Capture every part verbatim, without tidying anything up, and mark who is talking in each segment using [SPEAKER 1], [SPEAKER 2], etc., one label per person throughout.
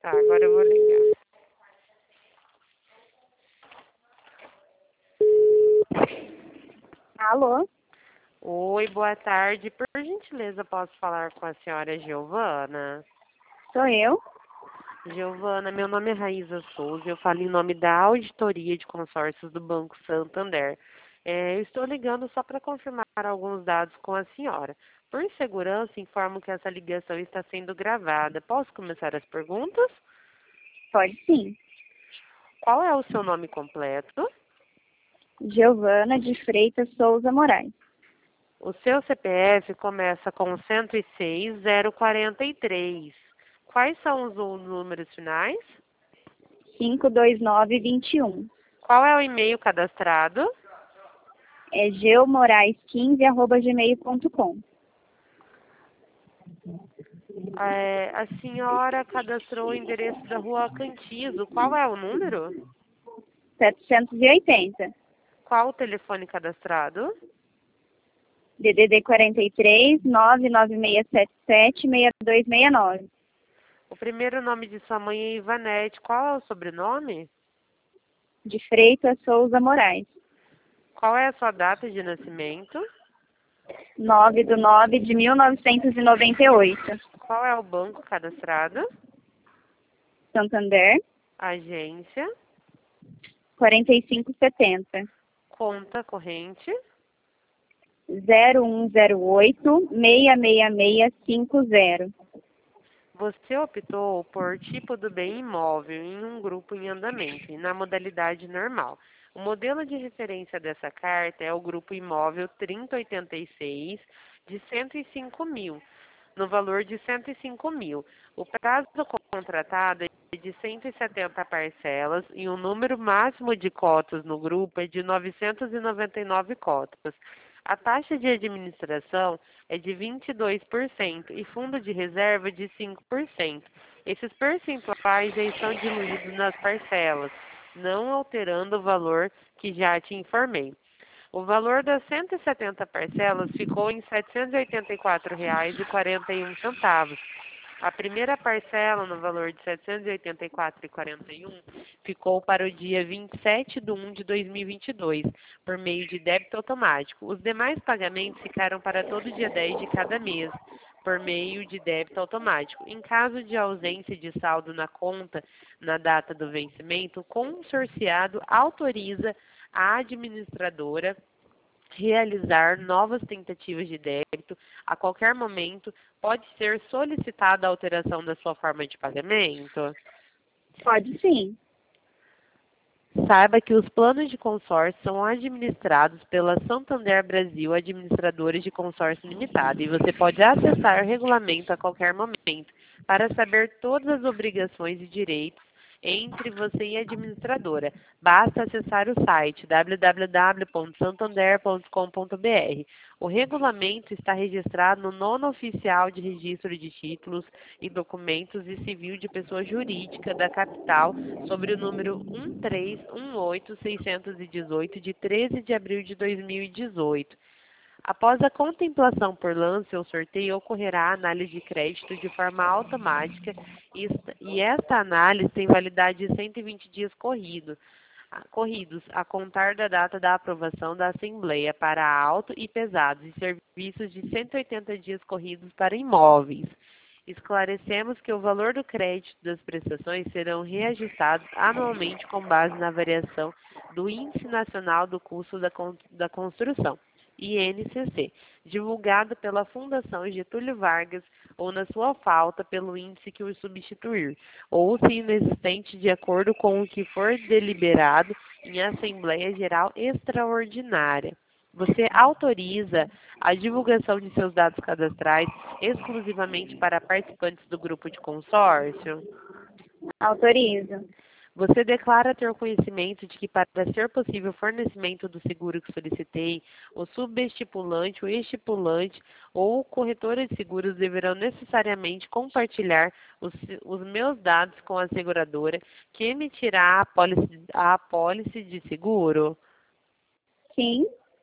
[SPEAKER 1] Tá, agora eu vou ligar.
[SPEAKER 2] Alô?
[SPEAKER 1] Oi, boa tarde. Por gentileza, posso falar com a senhora Giovana?
[SPEAKER 2] Sou eu?
[SPEAKER 1] Giovana, meu nome é Raíza Souza. Eu falo em nome da Auditoria de Consórcios do Banco Santander. É, eu estou ligando só para confirmar alguns dados com a senhora. Por segurança, informo que essa ligação está sendo gravada. Posso começar as perguntas?
[SPEAKER 2] Pode sim.
[SPEAKER 1] Qual é o seu nome completo?
[SPEAKER 2] Giovana de Freitas Souza Moraes.
[SPEAKER 1] O seu C P F começa com cento e seis, zero quarenta e três. Quais são os os números finais?
[SPEAKER 2] cinco dois nove dois um.
[SPEAKER 1] Qual é o e-mail cadastrado?
[SPEAKER 2] É geomorais quinze arroba gmail ponto com.
[SPEAKER 1] É, a senhora cadastrou o endereço da rua Cantizo. Qual é o número?
[SPEAKER 2] setecentos e oitenta.
[SPEAKER 1] Qual o telefone cadastrado?
[SPEAKER 2] D D D quarenta e três, nove nove seis sete sete, seis dois seis nove.
[SPEAKER 1] O primeiro nome de sua mãe é Ivanete. Qual é o sobrenome?
[SPEAKER 2] De Freitas Souza Moraes.
[SPEAKER 1] Qual é a sua data de nascimento?
[SPEAKER 2] nove do nove de mil novecentos e noventa e oito.
[SPEAKER 1] Qual é o banco cadastrado?
[SPEAKER 2] Santander,
[SPEAKER 1] Agência?
[SPEAKER 2] quarenta e cinco setenta.
[SPEAKER 1] Conta corrente?
[SPEAKER 2] zero um zero oito, seis seis seis cinco zero.
[SPEAKER 1] Você optou por tipo do bem imóvel em um grupo em andamento e na modalidade normal. O modelo de referência dessa carta é o grupo imóvel trinta oitenta e seis de cento e cinco mil, no valor de cento e cinco mil. O prazo contratado é de cento e setenta parcelas e o número máximo de cotas no grupo é de novecentas e noventa e nove cotas. A taxa de administração é de vinte e dois por cento e fundo de reserva de cinco por cento. Esses percentuais já estão diluídos nas parcelas, não alterando o valor que já te informei. O valor das cento e setenta parcelas ficou em setecentos e oitenta e quatro reais e quarenta e um centavos. A primeira parcela, no valor de setecentos e oitenta e quatro reais e quarenta e um centavos, ficou para o dia vinte e sete de um de dois mil e vinte e dois, por meio de débito automático. Os demais pagamentos ficaram para todo dia dez de cada mês, por meio de débito automático. Em caso de ausência de saldo na conta na data do vencimento, o consorciado autoriza a administradora realizar novas tentativas de débito. A qualquer momento, pode ser solicitada a alteração da sua forma de pagamento?
[SPEAKER 2] Pode sim.
[SPEAKER 1] Saiba que os planos de consórcio são administrados pela Santander Brasil Administradora de Consórcio Limitada e você pode acessar o regulamento a qualquer momento para saber todas as obrigações e direitos entre você e a administradora. Basta acessar o site w w w ponto santander ponto com ponto b r. O regulamento está registrado no nono oficial de registro de títulos e documentos e civil de pessoa jurídica da capital sobre o número um três um oito seis um oito de treze de abril de dois mil e dezoito. Após a contemplação por lance ou sorteio, ocorrerá a análise de crédito de forma automática e esta, e esta análise tem validade de cento e vinte dias corrido, corridos, a contar da data da aprovação da Assembleia para auto e pesados e serviços de cento e oitenta dias corridos para imóveis. Esclarecemos que o valor do crédito das prestações serão reajustados anualmente com base na variação do Índice Nacional do Custo da, da Construção, I N C C, divulgado pela Fundação Getúlio Vargas ou, na sua falta, pelo índice que o substituir, ou se inexistente de acordo com o que for deliberado em Assembleia Geral Extraordinária. Você autoriza a divulgação de seus dados cadastrais exclusivamente para participantes do grupo de consórcio?
[SPEAKER 2] Autorizo.
[SPEAKER 1] Você declara ter conhecimento de que, para ser possível o fornecimento do seguro que solicitei, o subestipulante, o estipulante ou o corretora de seguros deverão necessariamente compartilhar os, os meus dados com a seguradora que emitirá a apólice, a apólice de seguro?
[SPEAKER 2] Sim.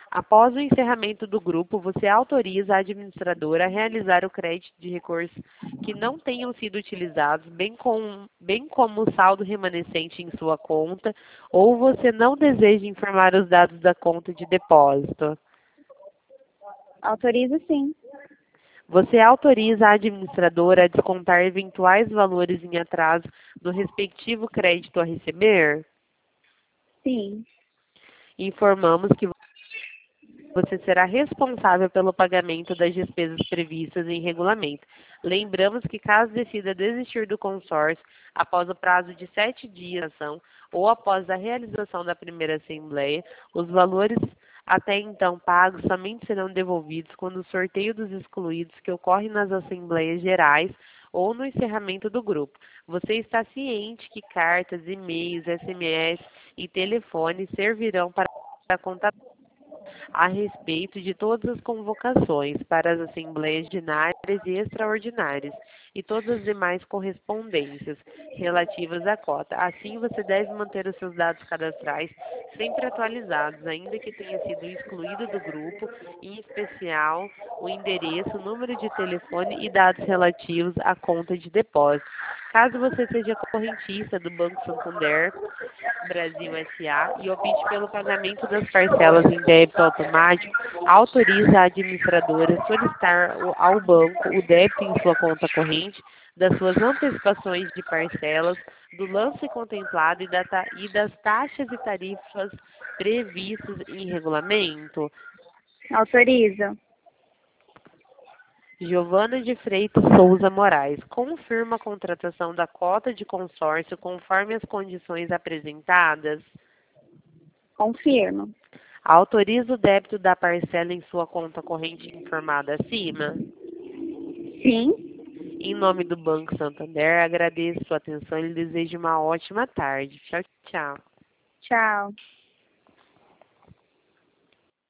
[SPEAKER 1] Após o encerramento do grupo, você autoriza a administradora a realizar o crédito de recursos que não tenham sido utilizados, bem, com, bem como o saldo remanescente em sua conta, ou você não deseja informar os dados da conta de depósito.
[SPEAKER 2] Autorizo sim.
[SPEAKER 1] Você autoriza a administradora a descontar eventuais valores em atraso do respectivo crédito a receber?
[SPEAKER 2] Sim.
[SPEAKER 1] Informamos que você será responsável pelo pagamento das despesas previstas em regulamento. Lembramos que, caso decida desistir do consórcio após o prazo de sete dias de ação ou após a realização da primeira assembleia, os valores até então pagos somente serão devolvidos quando o sorteio dos excluídos que ocorre nas assembleias gerais ou no encerramento do grupo. Você está ciente que cartas, e-mails, S M S e telefone servirão para contar a respeito de todas as convocações para as assembleias ordinárias e extraordinárias e todas as demais correspondências relativas à cota. Assim, você deve manter os seus dados cadastrais sempre atualizados, ainda que tenha sido excluído do grupo, em especial o endereço, número de telefone e dados relativos à conta de depósito. Caso você seja correntista do Banco Santander Brasil S A e opte pelo pagamento das parcelas em débito automático, autoriza a administradora a solicitar ao banco o débito em sua conta corrente das suas antecipações de parcelas, do lance contemplado e, da ta e das taxas e tarifas previstas em regulamento.
[SPEAKER 2] Autorizo.
[SPEAKER 1] Giovana de Freitas Souza Moraes, confirma a contratação da cota de consórcio conforme as condições apresentadas?
[SPEAKER 2] Confirmo.
[SPEAKER 1] Autoriza o débito da parcela em sua conta corrente informada acima?
[SPEAKER 2] Sim.
[SPEAKER 1] Em nome do Banco Santander, agradeço sua atenção e lhe desejo uma ótima tarde. Tchau, tchau.
[SPEAKER 2] Tchau.